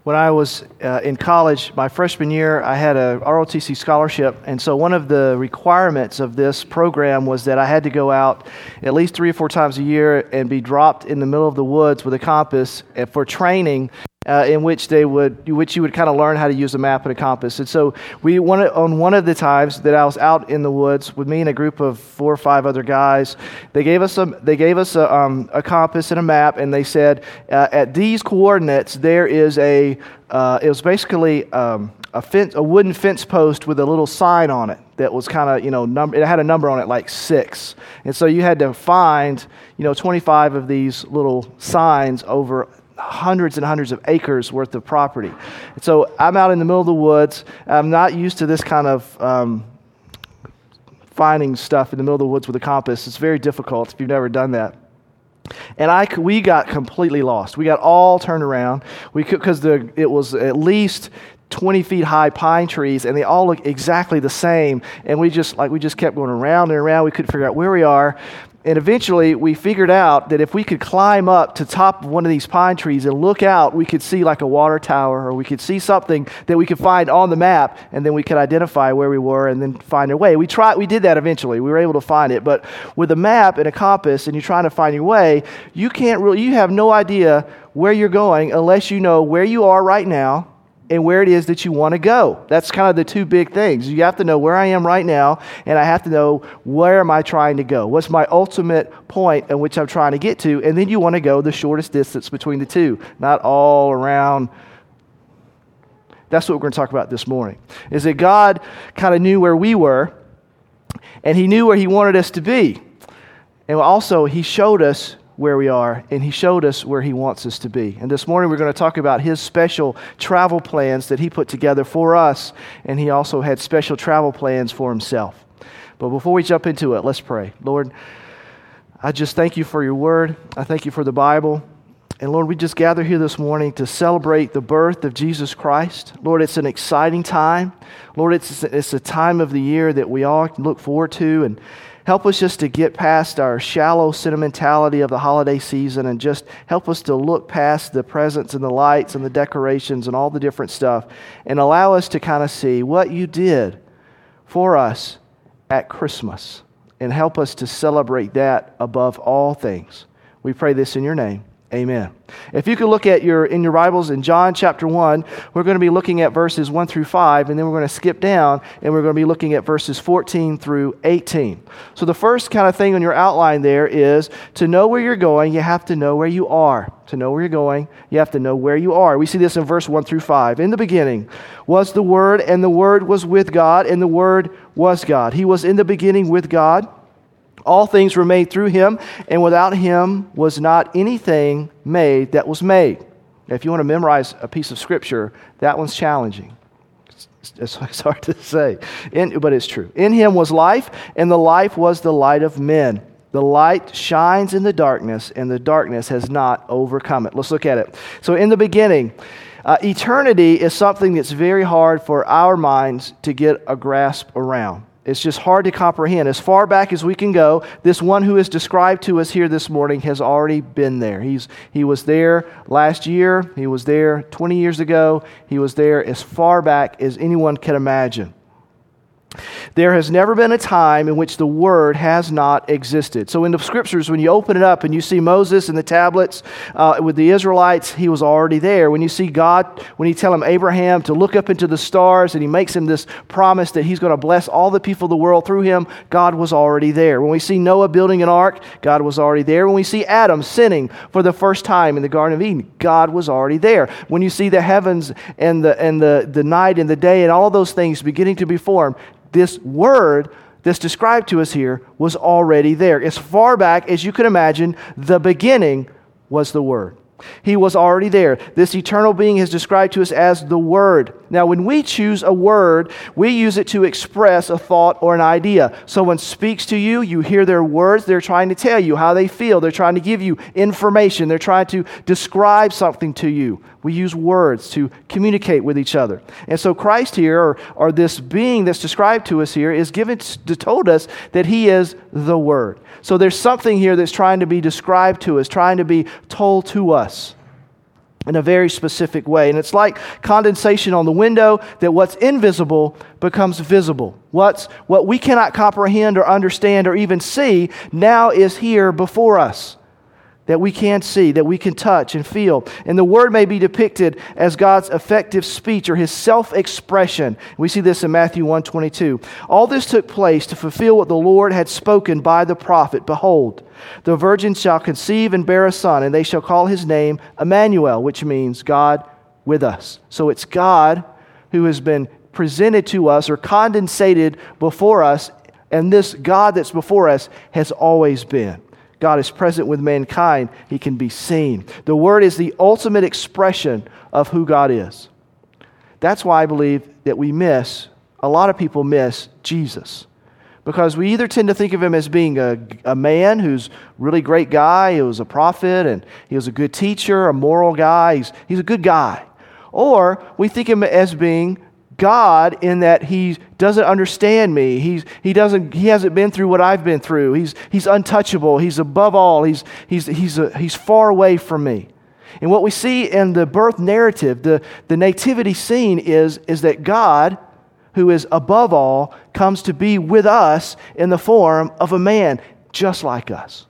When I was in college, my freshman year, I had a ROTC scholarship, and so one of the requirements of this program was that I had to go out at least 3 or 4 times a year and be dropped in the middle of the woods with a compass for training, in which you would kind of learn how to use a map and a compass. And so on one of the times that I was out in the woods with me and a group of 4 or 5 other guys, they gave us a compass and a map, and they said at these coordinates there is it was basically a wooden fence post with a little sign on it that was kind of, it had a number on it like 6. And so you had to find, 25 of these little signs over hundreds and hundreds of acres worth of property. And so I'm out in the middle of the woods. I'm not used to this kind of finding stuff in the middle of the woods with a compass. It's very difficult if you've never done that. And we got completely lost. We got all turned around. Because it was at least 20 feet high pine trees, and they all look exactly the same. And we just kept going around and around. We couldn't figure out where we are. And eventually, we figured out that if we could climb up to top of one of these pine trees and look out, we could see like a water tower, or we could see something that we could find on the map, and then we could identify where we were and then find our way. We did that eventually. We were able to find it. But with a map and a compass, and you're trying to find your way, you have no idea where you're going unless you know where you are right now and where it is that you want to go. That's kind of the 2 big things. You have to know where I am right now, and I have to know where am I trying to go. What's my ultimate point at which I'm trying to get to? And then you want to go the shortest distance between the 2, not all around. That's what we're going to talk about this morning, is that God kind of knew where we were, and He knew where He wanted us to be. And also, He showed us where we are, and He showed us where He wants us to be. And this morning we're going to talk about His special travel plans that He put together for us, and He also had special travel plans for Himself. But before we jump into it, let's pray. Lord, I just thank You for Your Word. I thank You for the Bible. And Lord, we just gather here this morning to celebrate the birth of Jesus Christ. Lord, it's an exciting time. Lord, it's a time of the year that we all look forward to, and help us just to get past our shallow sentimentality of the holiday season, and just help us to look past the presents and the lights and the decorations and all the different stuff, and allow us to kind of see what You did for us at Christmas, and help us to celebrate that above all things. We pray this in Your name. Amen. If you could look at in your Bibles in John chapter 1, we're going to be looking at verses 1 through 5, and then we're going to skip down, and we're going to be looking at verses 14 through 18. So the first kind of thing on your outline there is, to know where you're going, you have to know where you are. To know where you're going, you have to know where you are. We see this in verse 1 through 5. In the beginning was the Word, and the Word was with God, and the Word was God. He was in the beginning with God. All things were made through Him, and without Him was not anything made that was made. Now, if you want to memorize a piece of Scripture, that one's challenging. It's hard to say, but it's true. In Him was life, and the life was the light of men. The light shines in the darkness, and the darkness has not overcome it. Let's look at it. So in the beginning, eternity is something that's very hard for our minds to get a grasp around. It's just hard to comprehend. As far back as we can go, this one who is described to us here this morning has already been there. He was there last year. He was there 20 years ago. He was there as far back as anyone can imagine. There has never been a time in which the Word has not existed. So in the Scriptures, when you open it up and you see Moses and the tablets with the Israelites, He was already there. When you see God, when He tell him Abraham to look up into the stars, and He makes him this promise that He's going to bless all the people of the world through him, God was already there. When we see Noah building an ark, God was already there. When we see Adam sinning for the first time in the Garden of Eden, God was already there. When you see the heavens and the night and the day and all those things beginning to be formed, this Word that's described to us here was already there. As far back as you can imagine, the beginning was the Word. He was already there. This eternal being is described to us as the Word. Now, when we choose a word, we use it to express a thought or an idea. Someone speaks to you, you hear their words, they're trying to tell you how they feel. They're trying to give you information. They're trying to describe something to you. We use words to communicate with each other. And so Christ here, or this being that's described to us here, is told us that He is the Word. So there's something here that's trying to be described to us, trying to be told to us. in a very specific way. And it's like condensation on the window, that what's invisible becomes visible. What we cannot comprehend or understand or even see now is here before us, that we can see, that we can touch and feel. And the Word may be depicted as God's effective speech or His self-expression. We see this in Matthew 1:22. All this took place to fulfill what the Lord had spoken by the prophet. Behold, the virgin shall conceive and bear a son, and they shall call his name Emmanuel, which means God with us. So it's God who has been presented to us or condensated before us, and this God that's before us has always been. God is present with mankind. He can be seen. The Word is the ultimate expression of who God is. That's why I believe that a lot of people miss Jesus. Because we either tend to think of Him as being a man who's a really great guy, he was a prophet, and he was a good teacher, a moral guy, he's a good guy. Or we think of Him as being God in that He doesn't understand me. He hasn't been through what I've been through. He's untouchable. He's above all. He's far away from me. And what we see in the birth narrative, the nativity scene is that God, who is above all, comes to be with us in the form of a man just like us.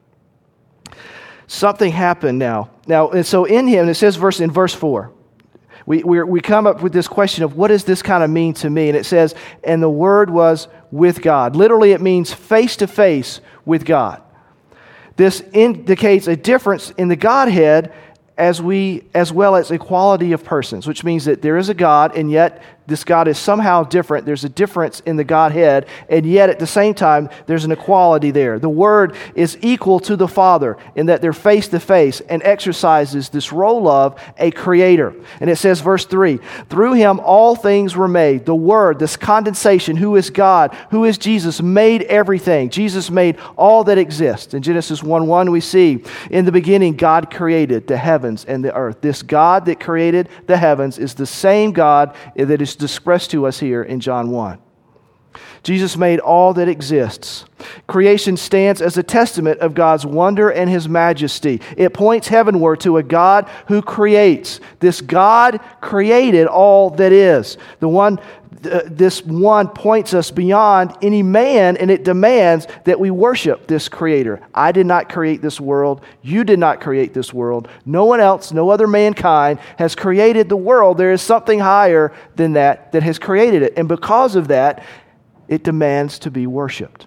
Something happened now. And so in Him, it says in verse 4, we come up with this question of what does this kind of mean to me? And it says, and the Word was with God. Literally, it means face to face with God. This indicates a difference in the Godhead as well as equality of persons, which means that there is a God, and yet this God is somehow different. There's a difference in the Godhead, and yet at the same time, there's an equality there. The Word is equal to the Father in that they're face to face and exercises this role of a creator. And it says, verse 3, through Him all things were made. The Word, this condensation, who is God, who is Jesus, made everything. Jesus made all that exists. In Genesis 1:1, we see, in the beginning, God created the heavens and the earth. This God that created the heavens is the same God that is expressed to us here in John 1. Jesus made all that exists. Creation stands as a testament of God's wonder and His majesty. It points heavenward to a God who creates. This God created all that is. This one points us beyond any man, and it demands that we worship this Creator. I did not create this world. You did not create this world. No one else, no other mankind has created the world. There is something higher than that has created it. And because of that, it demands to be worshiped.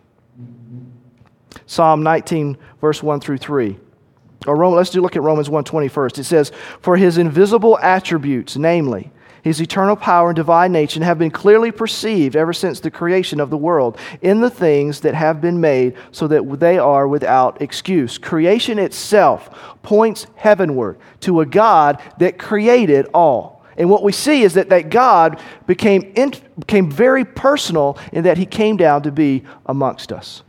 Psalm 19, verse 1 through 3. Let's look at Romans 1:20 first. It says, for His invisible attributes, namely His eternal power and divine nature, have been clearly perceived ever since the creation of the world in the things that have been made, so that they are without excuse. Creation itself points heavenward to a God that created all. And what we see is that God became very personal in that He came down to be amongst us.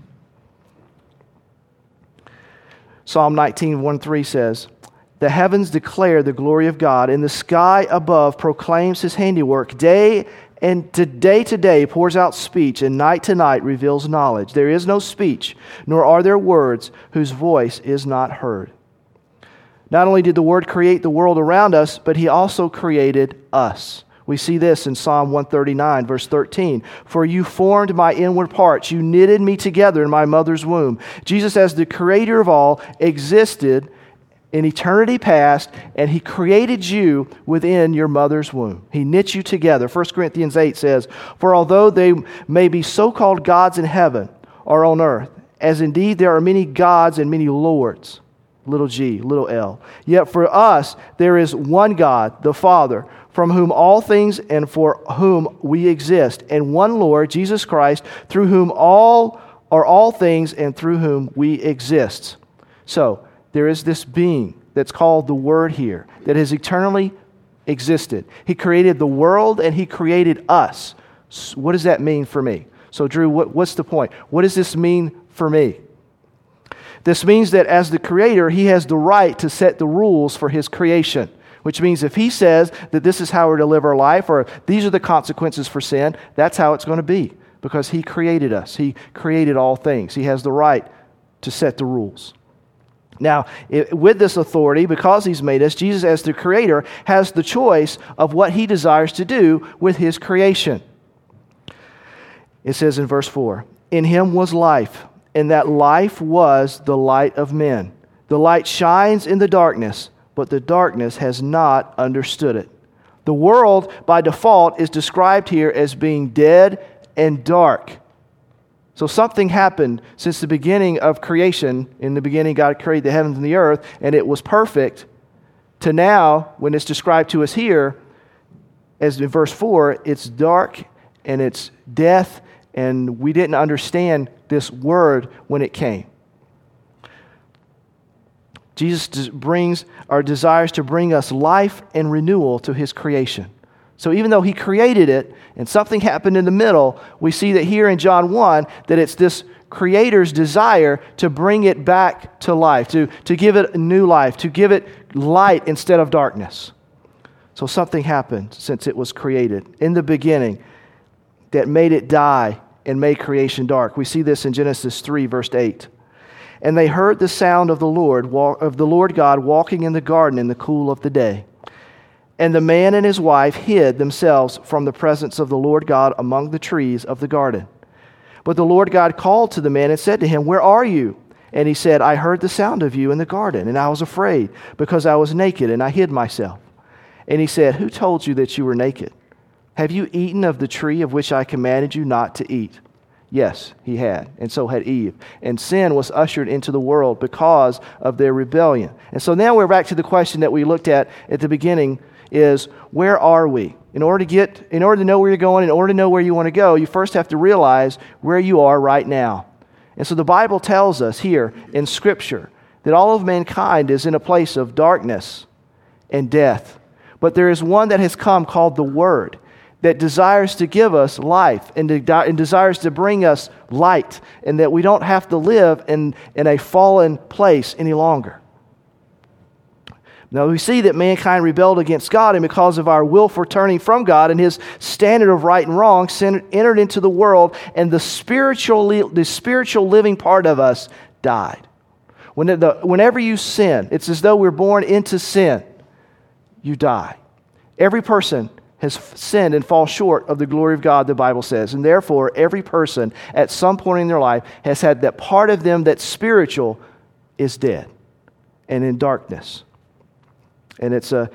Psalm 19:1-3 says, the heavens declare the glory of God, and the sky above proclaims His handiwork. Day to day pours out speech, and night to night reveals knowledge. There is no speech, nor are there words whose voice is not heard. Not only did the Word create the world around us, but He also created us. We see this in Psalm 139, verse 13. For you formed my inward parts. You knitted me together in my mother's womb. Jesus, as the creator of all, existed in eternity past, and He created you within your mother's womb. He knit you together. 1 Corinthians 8 says, for although they may be so-called gods in heaven or on earth, as indeed there are many gods and many lords, little g, little l, yet for us there is one God, the Father, from whom all things and for whom we exist, and one Lord, Jesus Christ, through whom all are all things and through whom we exist. So, there is this being that's called the Word here that has eternally existed. He created the world and He created us. So what does that mean for me? So Drew, what's the point? What does this mean for me? This means that as the Creator, He has the right to set the rules for His creation. Which means if He says that this is how we're to live our life, or these are the consequences for sin, that's how it's going to be. Because He created us. He created all things. He has the right to set the rules. Now, with this authority, because he's made us, Jesus as the creator has the choice of what he desires to do with his creation. It says in verse 4, "In him was life, and that life was the light of men. The light shines in the darkness, but the darkness has not understood it." The world, by default, is described here as being dead and dark. So something happened since the beginning of creation. In the beginning, God created the heavens and the earth, and it was perfect, to now, when it's described to us here, as in verse 4, it's dark and it's death, and we didn't understand this word when it came. Jesus brings or desires to bring us life and renewal to his creation. So even though he created it and something happened in the middle, we see that here in John 1 that it's this creator's desire to bring it back to life, to give it a new life, to give it light instead of darkness. So something happened since it was created in the beginning that made it die and made creation dark. We see this in Genesis 3, verse 8. "And they heard the sound of the Lord God walking in the garden in the cool of the day. And the man and his wife hid themselves from the presence of the Lord God among the trees of the garden. But the Lord God called to the man and said to him, 'Where are you?' And he said, 'I heard the sound of you in the garden, and I was afraid, because I was naked, and I hid myself.' And he said, 'Who told you that you were naked? Have you eaten of the tree of which I commanded you not to eat?' Yes, he had, and so had Eve. And sin was ushered into the world because of their rebellion." And so now we're back to the question that we looked at the beginning is, where are we? In order to know where you're going, in order to know where you want to go, you first have to realize where you are right now. And so the Bible tells us here in Scripture that all of mankind is in a place of darkness and death. But there is one that has come called the Word, that desires to give us life and desires to bring us light, and that we don't have to live in a fallen place any longer. Now we see that mankind rebelled against God, and because of our willful turning from God and his standard of right and wrong, sin entered into the world, and the spiritual living part of us died. Whenever you sin, it's as though we're born into sin. You die. Every person has sinned and falls short of the glory of God, the Bible says. And therefore, every person at some point in their life has had that part of them that's spiritual is dead and in darkness. And it's a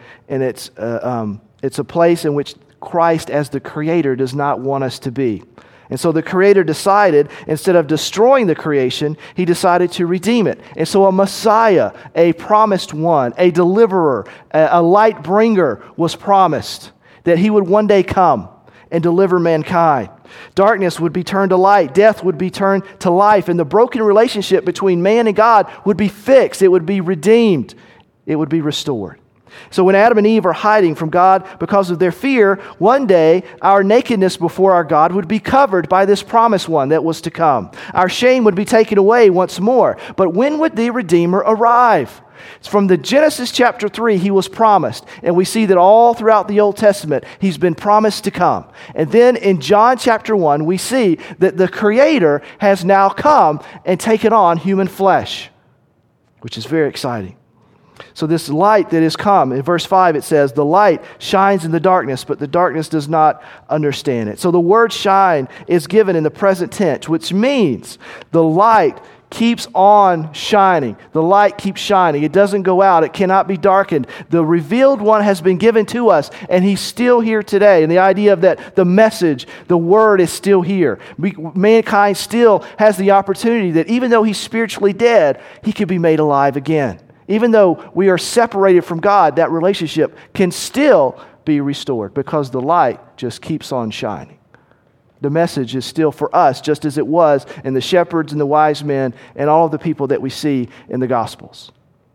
place in which Christ as the Creator does not want us to be. And so the Creator decided, instead of destroying the creation, he decided to redeem it. And so a Messiah, a promised one, a deliverer, a light bringer was promised, that he would one day come and deliver mankind. Darkness would be turned to light. Death would be turned to life. And the broken relationship between man and God would be fixed. It would be redeemed. It would be restored. So when Adam and Eve are hiding from God because of their fear, one day our nakedness before our God would be covered by this promised one that was to come. Our shame would be taken away once more. But when would the Redeemer arrive? From the Genesis chapter 3, he was promised. And we see that all throughout the Old Testament, he's been promised to come. And then in John chapter 1, we see that the Creator has now come and taken on human flesh, which is very exciting. So this light that has come, in verse 5 it says, the light shines in the darkness, but the darkness does not understand it. So the word shine is given in the present tense, which means the light keeps on shining. The light keeps shining. It doesn't go out. It cannot be darkened. The revealed one has been given to us, and he's still here today. And the idea of that, the message, the word is still here. Mankind still has the opportunity that even though he's spiritually dead, he could be made alive again. Even though we are separated from God, that relationship can still be restored because the light just keeps on shining. The message is still for us, just as it was in the shepherds and the wise men and all of the people that we see in the Gospels.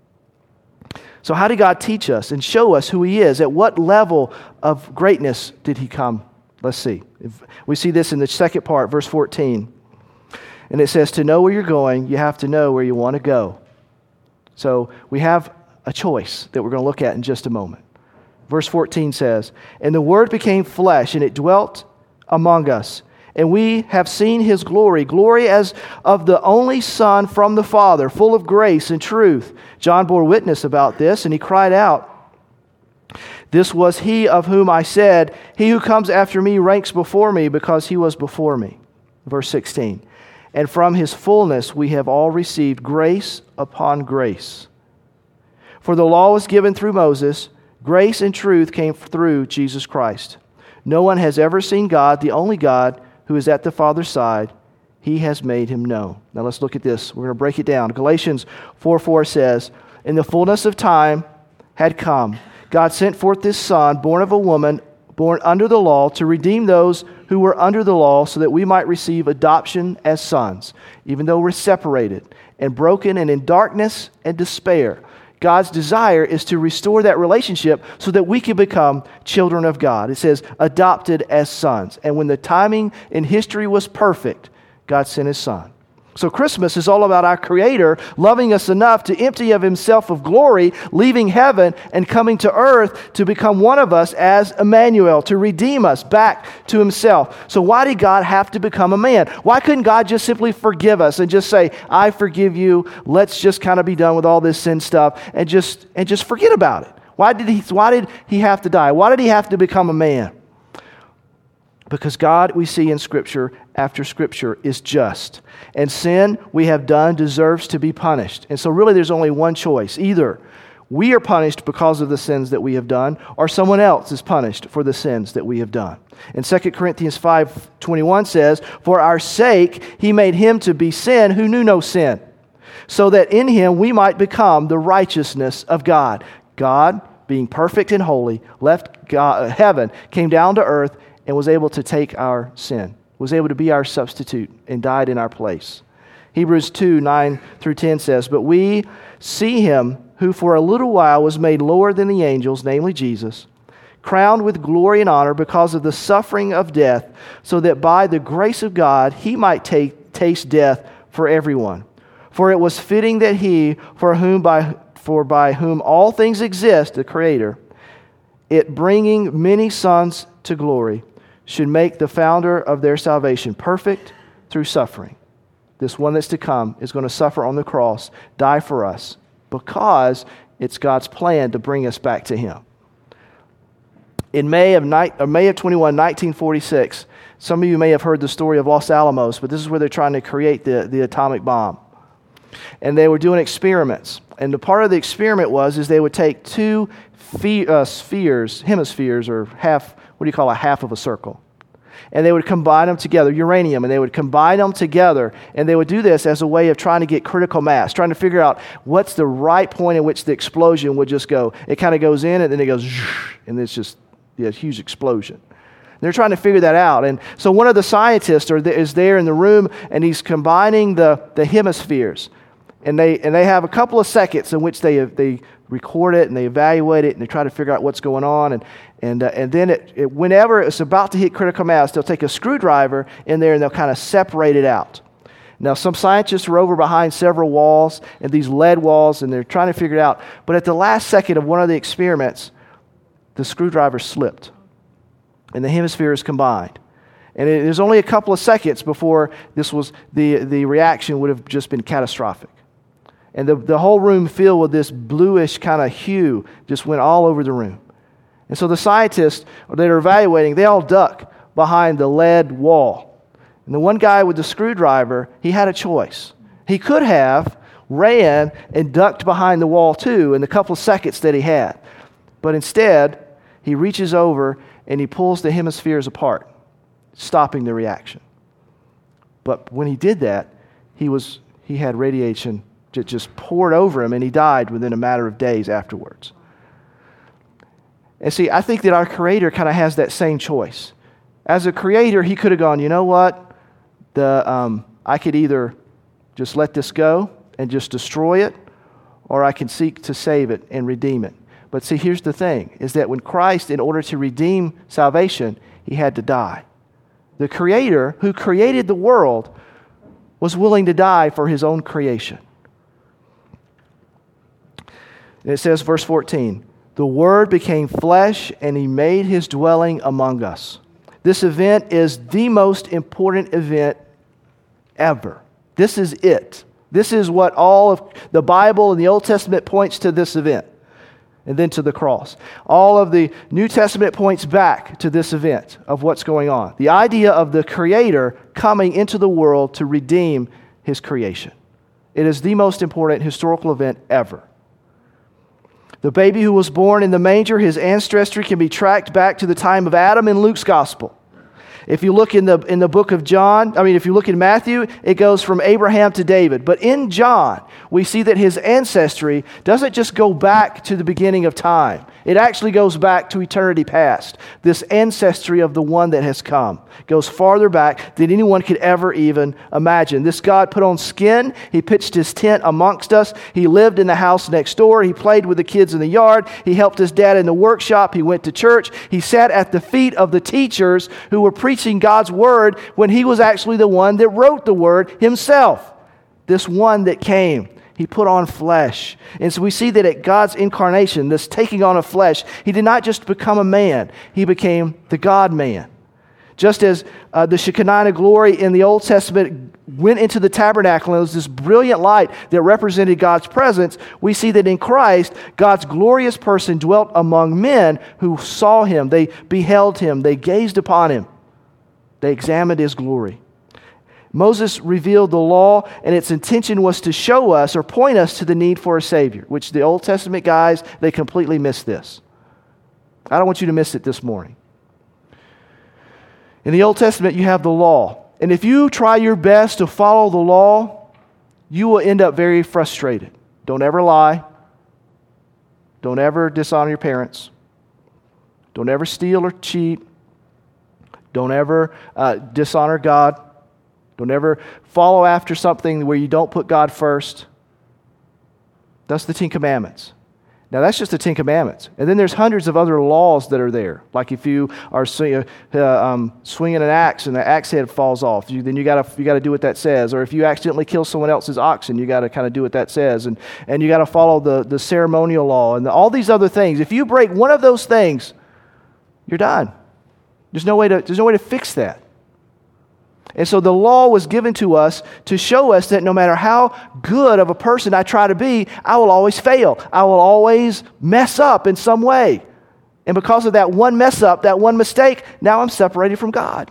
So how did God teach us and show us who he is? At what level of greatness did he come? Let's see. We see this in the second part, verse 14. And it says, to know where you're going, you have to know where you want to go. So we have a choice that we're going to look at in just a moment. Verse 14 says, and the Word became flesh, and it dwelt among us, And we have seen his glory, glory as of the only Son from the Father, full of grace and truth. John bore witness about this, and he cried out, "This was he of whom I said, 'He who comes after me ranks before me, because he was before me.'" Verse 16. "And from his fullness we have all received grace upon grace. For the law was given through Moses, grace and truth came through Jesus Christ. No one has ever seen God, the only God, who is at the Father's side. He has made him known." Now let's look at this. We're going to break it down. Galatians 4:4 says, "In the fullness of time had come, God sent forth this Son, born of a woman, born under the law, to redeem those who were under the law, so that we might receive adoption as sons. Even though we're separated and broken and in darkness and despair, God's desire is to restore that relationship so that we can become children of God." It says, adopted as sons. And when the timing in history was perfect, God sent his Son. So Christmas is all about our Creator loving us enough to empty of himself of glory, leaving heaven and coming to earth to become one of us as Emmanuel, to redeem us back to himself. So why did God have to become a man? Why couldn't God just simply forgive us and just say, "I forgive you, let's just kind of be done with all this sin stuff," and just forget about it? Why did he have to die? Why did he have to become a man? Because God, we see in Scripture after Scripture, is just. And sin we have done deserves to be punished. And so really there's only one choice. Either we are punished because of the sins that we have done, or someone else is punished for the sins that we have done. And 2 Corinthians 5:21 says, "For our sake he made him to be sin who knew no sin, so that in him we might become the righteousness of God." God, being perfect and holy, left heaven, came down to earth, and was able to take our sin, was able to be our substitute, and died in our place. Hebrews 2:9-10 says, "But we see him who for a little while was made lower than the angels, namely Jesus, crowned with glory and honor because of the suffering of death, so that by the grace of God he might taste death for everyone. For it was fitting that he, by whom all things exist, the Creator, it bringing many sons to glory, should make the founder of their salvation perfect through suffering." This one that's to come is going to suffer on the cross, die for us, because it's God's plan to bring us back to him. In May of 1946, some of you may have heard the story of Los Alamos, but this is where they're trying to create the atomic bomb. And they were doing experiments. And the part of the experiment is they would take two hemispheres, or half, what do you call a half of a circle? And they would combine them together, uranium, and they would combine them together, and they would do this as a way of trying to get critical mass, trying to figure out what's the right point in which the explosion would just go. It kind of goes in, and then it goes, and it's just a huge explosion. They're trying to figure that out. And so one of the scientists is there in the room, and he's combining the hemispheres. And they have a couple of seconds in which they record it and they evaluate it and they try to figure out what's going on. And then whenever it's about to hit critical mass, they'll take a screwdriver in there and they'll kind of separate it out. Now, some scientists are over behind several walls, and these lead walls, and they're trying to figure it out. But at the last second of one of the experiments, the screwdriver slipped, and the hemispheres combined. And there's only a couple of seconds before the reaction would have just been catastrophic. And the whole room filled with this bluish kind of hue just went all over the room. And so the scientists that are evaluating, they all duck behind the lead wall. And the one guy with the screwdriver, he had a choice. He could have ran and ducked behind the wall too in the couple of seconds that he had. But instead, he reaches over and he pulls the hemispheres apart, stopping the reaction. But when he did that, he had radiation just poured over him, and he died within a matter of days afterwards. And see, I think that our Creator kind of has that same choice. As a Creator, he could have gone, you know what? I could either just let this go and just destroy it, or I can seek to save it and redeem it. But see, here's the thing, is that when Christ, in order to redeem salvation, he had to die. The Creator, who created the world, was willing to die for his own creation. And it says, verse 14, "The Word became flesh, and he made his dwelling among us. This event is the most important event ever. This is it. This is what all of the Bible and the Old Testament points to, this event, and then to the cross. All of the New Testament points back to this event of what's going on. The idea of the Creator coming into the world to redeem His creation. It is the most important historical event ever. The baby who was born in the manger, his ancestry can be tracked back to the time of Adam in Luke's gospel. If you look in the book of John, if you look in Matthew, it goes from Abraham to David. But in John, we see that his ancestry doesn't just go back to the beginning of time. It actually goes back to eternity past. This ancestry of the one that has come goes farther back than anyone could ever even imagine. This God put on skin. He pitched His tent amongst us. He lived in the house next door. He played with the kids in the yard. He helped his dad in the workshop. He went to church. He sat at the feet of the teachers who were preaching God's word when He was actually the one that wrote the word Himself. This one that came. He put on flesh. And so we see that at God's incarnation, this taking on of flesh, He did not just become a man. He became the God-man. Just as the Shekinah glory in the Old Testament went into the tabernacle and it was this brilliant light that represented God's presence, we see that in Christ, God's glorious person dwelt among men who saw Him. They beheld Him. They gazed upon Him. They examined His glory. Moses revealed the law, and its intention was to show us or point us to the need for a Savior, which the Old Testament guys, they completely missed this. I don't want you to miss it this morning. In the Old Testament, you have the law. And if you try your best to follow the law, you will end up very frustrated. Don't ever lie. Don't ever dishonor your parents. Don't ever steal or cheat. Don't ever dishonor God. Don't ever follow after something where you don't put God first. That's the Ten Commandments. Now, that's just the Ten Commandments. And then there's hundreds of other laws that are there. Like if you are swinging an axe and the axe head falls off, then you got to do what that says. Or if you accidentally kill someone else's oxen, you got to kind of do what that says. And you got to follow the ceremonial law and all these other things. If you break one of those things, you're done. There's no way to fix that. And so the law was given to us to show us that no matter how good of a person I try to be, I will always fail. I will always mess up in some way. And because of that one mess up, that one mistake, now I'm separated from God.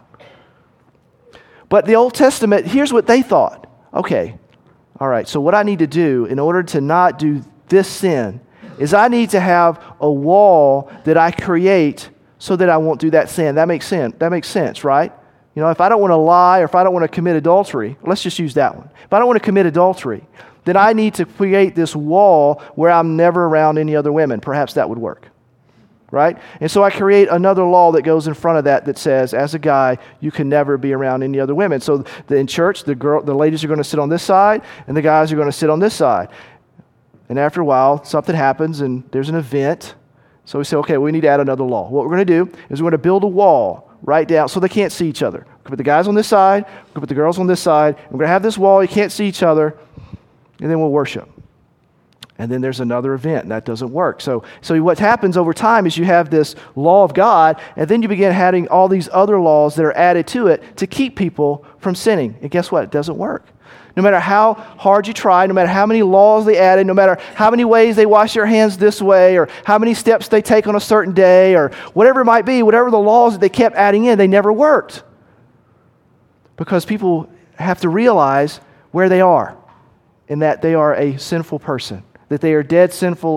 But the Old Testament, here's what they thought. Okay, all right, so what I need to do in order to not do this sin is I need to have a wall that I create so that I won't do that sin. That makes sense, right? If I don't want to lie or if I don't want to commit adultery, let's just use that one. If I don't want to commit adultery, then I need to create this wall where I'm never around any other women. Perhaps that would work, right? And so I create another law that goes in front of that says, as a guy, you can never be around any other women. So in church, the ladies are going to sit on this side and the guys are going to sit on this side. And after a while, something happens and there's an event. So we say, okay, we need to add another law. What we're going to do is we're going to build a wall right down so they can't see each other. We're going to put the guys on this side, we're going to put the girls on this side. We're going to have this wall, you can't see each other, and then we'll worship. And then there's another event, and that doesn't work. So what happens over time is you have this law of God, and then you begin adding all these other laws that are added to it to keep people from sinning. And guess what? It doesn't work. No matter how hard you try, no matter how many laws they added, no matter how many ways they wash their hands this way, or how many steps they take on a certain day, or whatever it might be, whatever the laws that they kept adding in, they never worked. Because people have to realize where they are, in that they are a sinful person, that they are dead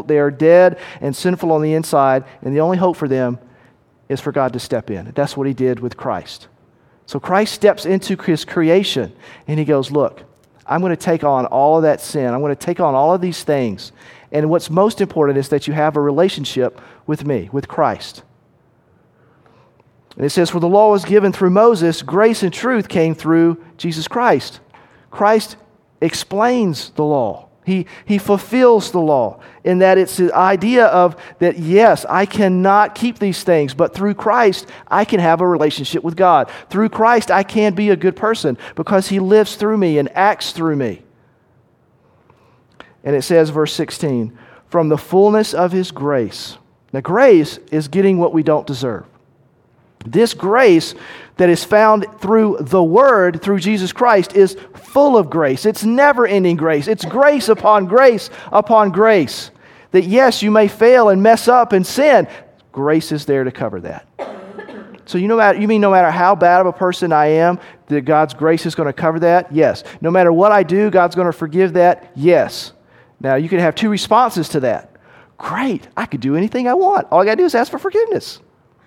and sinful on the inside, and the only hope for them is for God to step in. That's what He did with Christ. So Christ steps into His creation, and He goes, look, I'm going to take on all of that sin. I'm going to take on all of these things. And what's most important is that you have a relationship with me, with Christ. And it says, for the law was given through Moses, grace and truth came through Jesus Christ. Christ explains the law. He fulfills the law in that it's the idea of that, yes, I cannot keep these things, but through Christ, I can have a relationship with God. Through Christ, I can be a good person because He lives through me and acts through me. And it says, verse 16, from the fullness of His grace. Now, grace is getting what we don't deserve. This grace that is found through the Word, through Jesus Christ, is full of grace. It's never-ending grace. It's grace upon grace upon grace. That yes, you may fail and mess up and sin. Grace is there to cover that. So you mean no matter how bad of a person I am, that God's grace is going to cover that? Yes. No matter what I do, God's going to forgive that? Yes. Now, you can have two responses to that. Great, I could do anything I want. All I got to do is ask for forgiveness.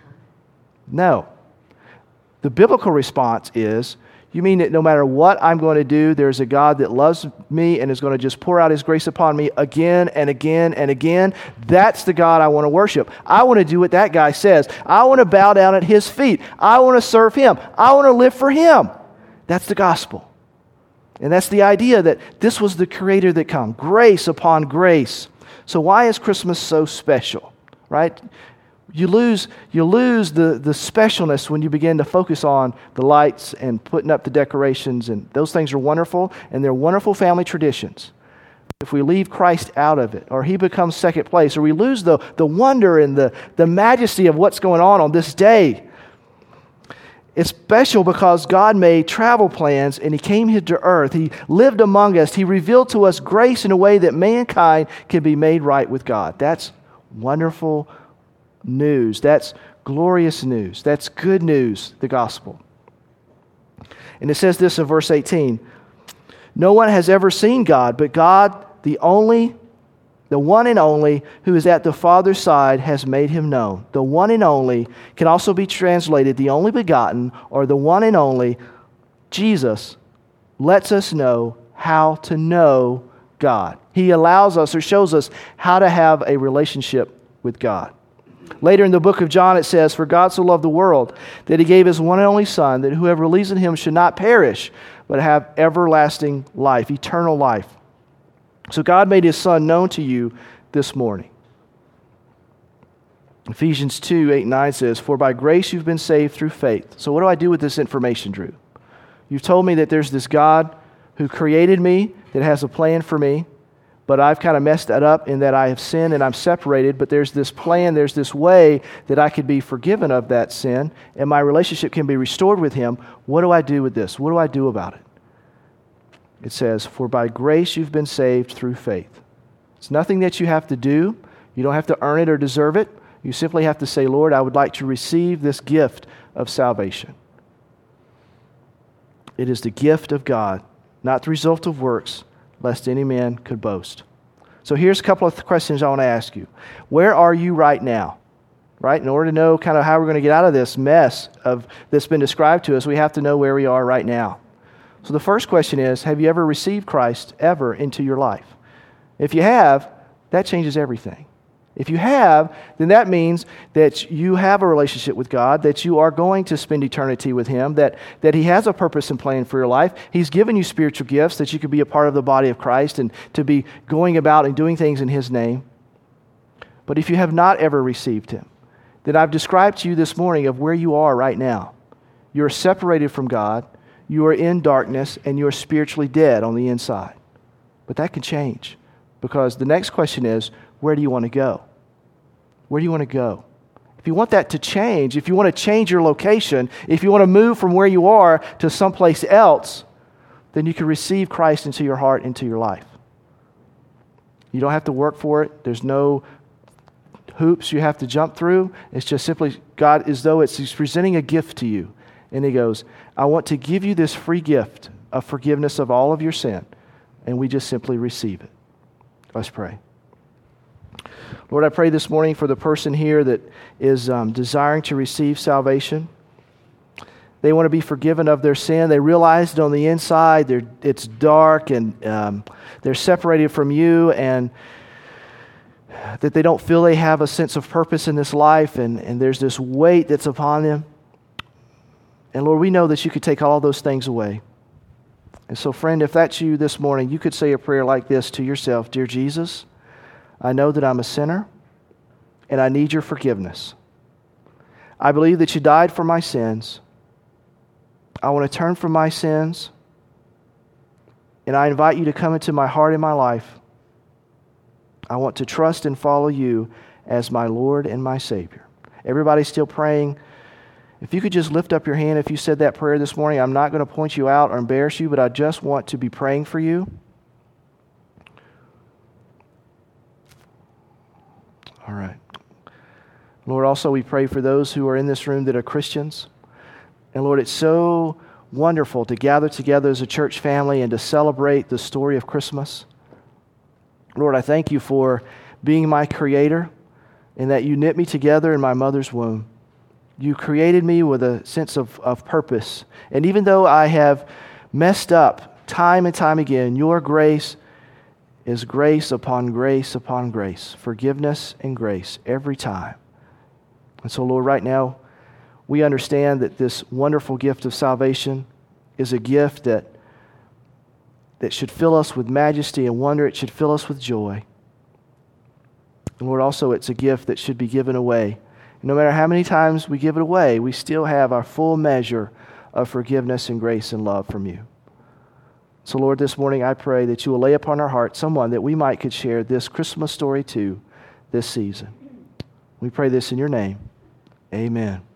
No. The biblical response is, you mean that no matter what I'm going to do, there's a God that loves me and is going to just pour out His grace upon me again and again and again? That's the God I want to worship. I want to do what that guy says. I want to bow down at His feet. I want to serve Him. I want to live for Him. That's the gospel. And that's the idea that this was the Creator that came. Grace upon grace. So why is Christmas so special? Right? You lose the specialness when you begin to focus on the lights and putting up the decorations, and those things are wonderful, and they're wonderful family traditions. If we leave Christ out of it, or He becomes second place, or we lose the wonder and the majesty of what's going on this day. It's special because God made travel plans and He came here to earth. He lived among us. He revealed to us grace in a way that mankind can be made right with God. That's wonderful news. That's glorious news. That's good news, the gospel. And it says this in verse 18. No one has ever seen God, but God, the one and only, who is at the Father's side, has made Him known. The one and only can also be translated the only begotten, or the one and only. Jesus lets us know how to know God. He allows us or shows us how to have a relationship with God. Later in the book of John it says, "For God so loved the world that He gave His one and only Son, that whoever believes in Him should not perish, but have everlasting life," eternal life. So God made His Son known to you this morning. Ephesians 2:8-9 says, "For by grace you've been saved through faith." So what do I do with this information, Drew? You've told me that there's this God who created me, that has a plan for me, but I've kind of messed that up in that I have sinned and I'm separated, but there's this plan, there's this way that I could be forgiven of that sin, and my relationship can be restored with Him. What do I do with this? What do I do about it? It says, "For by grace you've been saved through faith." It's nothing that you have to do. You don't have to earn it or deserve it. You simply have to say, "Lord, I would like to receive this gift of salvation." It is the gift of God, not the result of works, lest any man could boast. So here's a couple of questions I want to ask you. Where are you right now? Right? In order to know kind of how we're going to get out of this mess that's been described to us, we have to know where we are right now. So the first question is, have you ever received Christ ever into your life? If you have, that changes everything. If you have, then that means that you have a relationship with God, that you are going to spend eternity with Him, that He has a purpose and plan for your life. He's given you spiritual gifts that you could be a part of the body of Christ and to be going about and doing things in His name. But if you have not ever received Him, then I've described to you this morning of where you are right now. You're separated from God, you are in darkness, and you are spiritually dead on the inside. But that can change, because the next question is, where do you want to go? Where do you want to go? If you want that to change, if you want to change your location, if you want to move from where you are to someplace else, then you can receive Christ into your heart, into your life. You don't have to work for it. There's no hoops you have to jump through. It's just simply God, as though He's presenting a gift to you. And He goes, "I want to give you this free gift of forgiveness of all of your sin." And we just simply receive it. Let's pray. Lord, I pray this morning for the person here that is desiring to receive salvation. They want to be forgiven of their sin. They realize that on the inside it's dark and they're separated from you, and that they don't feel they have a sense of purpose in this life, and there's this weight that's upon them. And Lord, we know that you could take all those things away. And so, friend, if that's you this morning, you could say a prayer like this to yourself: "Dear Jesus, I know that I'm a sinner, and I need your forgiveness. I believe that you died for my sins. I want to turn from my sins, and I invite you to come into my heart and my life. I want to trust and follow you as my Lord and my Savior." Everybody's still praying If you could just lift up your hand if you said that prayer this morning. I'm not going to point you out or embarrass you, but I just want to be praying for you. All right. Lord, also we pray for those who are in this room that are Christians. And Lord, it's so wonderful to gather together as a church family and to celebrate the story of Christmas. Lord, I thank you for being my creator and that you knit me together in my mother's womb. You created me with a sense of purpose. And even though I have messed up time and time again, your grace is grace upon grace upon grace, forgiveness and grace every time. And so, Lord, right now, we understand that this wonderful gift of salvation is a gift that should fill us with majesty and wonder. It should fill us with joy. And Lord, also it's a gift that should be given away. And no matter how many times we give it away, we still have our full measure of forgiveness and grace and love from you. So Lord, this morning I pray that you will lay upon our hearts someone that we might could share this Christmas story to this season. We pray this in your name. Amen.